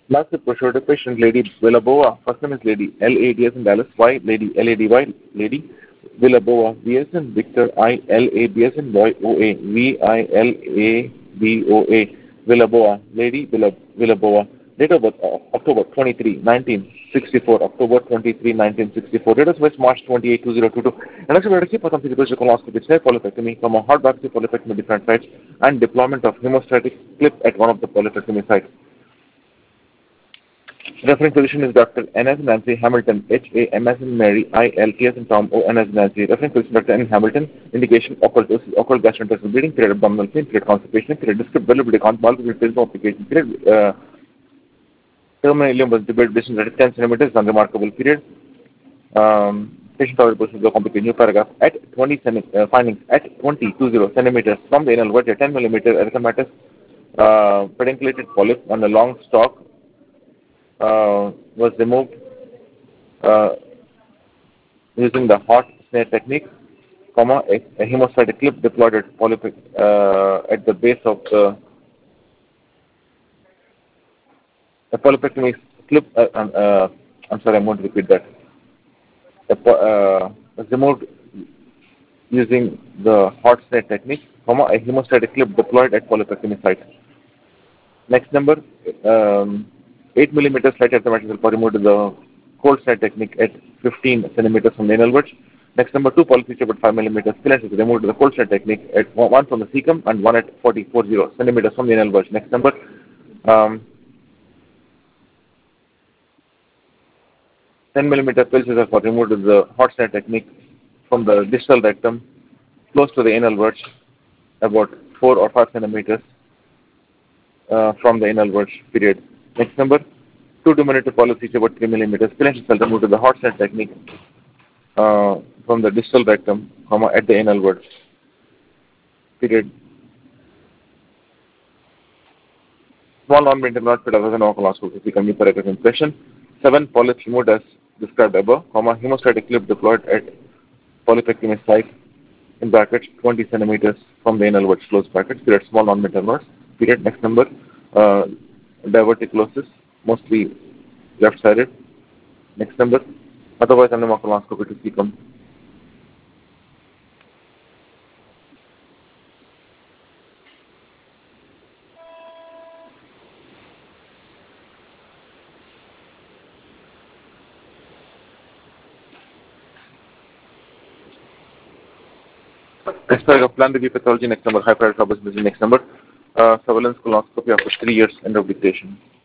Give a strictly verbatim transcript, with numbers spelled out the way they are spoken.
Massive prosciutto patient Lady Villalobova. First name is Lady L A D as in Dallas, Y, Lady L A D Y, Lady Villalobova, V as in Victor, I, L A B as in Boy, O A, V I L A B O A, Villalobova, Lady Villalobova. Date of birth, uh, October twenty-third, nineteen sixty-four, October twenty-third, nineteen sixty-four. Date of birth, March twenty-eighth, two thousand twenty-two. And actually, let's see for something because colonoscopy, snare polypectomy from a heart biopsy polypectomy different sites and deployment of hemostatic clip at one of the polypectomy sites. Referring physician is Doctor N as in Nancy Hamilton, H A M as in Mary, I L T as in Tom, O N as in Nancy. Referring physician Doctor N Hamilton, indication occult doses, occult gastrointestinal bleeding, period abdominal pain, period constipation, period descriptive availability, convoluted physical application, period uh, terminal ileum was debated distance at ten centimeters, unremarkable period. Um, patient tolerable position is complicated. New paragraph at twenty uh, findings at twenty, twenty centimeters from the anal verge, ten millimeter erythematous uh, pedunculated polyp on the long stalk uh, was removed uh, using the hot snare technique, comma, a, a hemostatic clip deployed at, polyp, uh, at the base of the a polypectomy clip. Uh, uh, I'm sorry, I'm going to repeat that. A, uh, was removed using the hot snare technique, comma, a hemostatic clip deployed at polypectomy site. Next number, um, eight millimeter slight erythematous was removed with the cold snare technique at fifteen centimeters from the anal verge. Next number, two polyps about five millimeters fillets is removed with the cold snare technique at one from the cecum and one at forty, forty centimeters from the anal verge. Next number, um, ten millimeter pills are removed with the hot snare technique from the distal rectum close to the anal verge, about four or five centimeters uh, from the anal verge period. Next number, two diminutive polyps each about three millimeters. Pills are removed with the hot snare technique uh, from the distal rectum, comma, at the anal verge period. Small non-maintained large pedagogy and colonoscopy become new paragraph impression. Seven polyps removed as described above, comma, hemostatic clip deployed at polypectomy site in brackets twenty centimeters from the anal verge close brackets. Period. Small non-maintained large period. Next number, uh, diverticulosis, mostly left-sided. Next number, otherwise under colonoscopy to cecum. Next paragraph, plan review pathology. Next number, hypertrophism. Next number, uh, surveillance colonoscopy after three years end of dictation.